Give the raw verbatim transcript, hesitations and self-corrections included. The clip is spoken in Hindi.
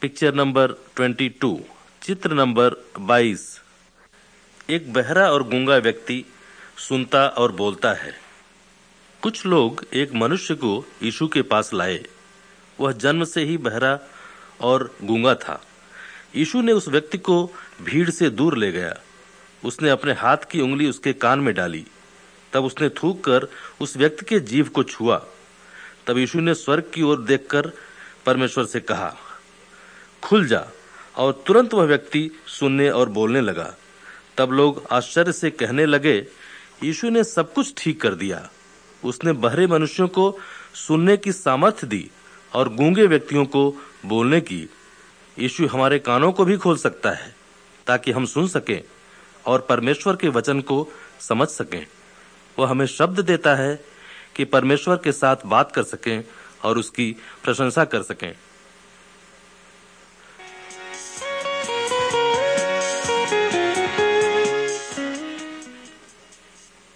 पिक्चर नंबर बाईस, चित्र नंबर बाईस। एक बहरा और गूंगा व्यक्ति सुनता और बोलता है। कुछ लोग एक मनुष्य को यीशु के पास लाए। वह जन्म से ही बहरा और गूंगा था। यीशु ने उस व्यक्ति को भीड़ से दूर ले गया। उसने अपने हाथ की उंगली उसके कान में डाली। तब उसने थूक कर उस व्यक्ति के जीभ को छुआ। तब यीशु ने स्वर्ग की ओर देखकर परमेश्वर से कहा, खुल जा। और तुरंत वह व्यक्ति सुनने और बोलने लगा। तब लोग आश्चर्य से कहने लगे, यीशु ने सब कुछ ठीक कर दिया। उसने बहरे मनुष्यों को सुनने की सामर्थ्य दी और गूंगे व्यक्तियों को बोलने की। यीशु हमारे कानों को भी खोल सकता है ताकि हम सुन सकें और परमेश्वर के वचन को समझ सकें। वह हमें शब्द देता है कि परमेश्वर के साथ बात कर सकें और उसकी प्रशंसा कर सकें।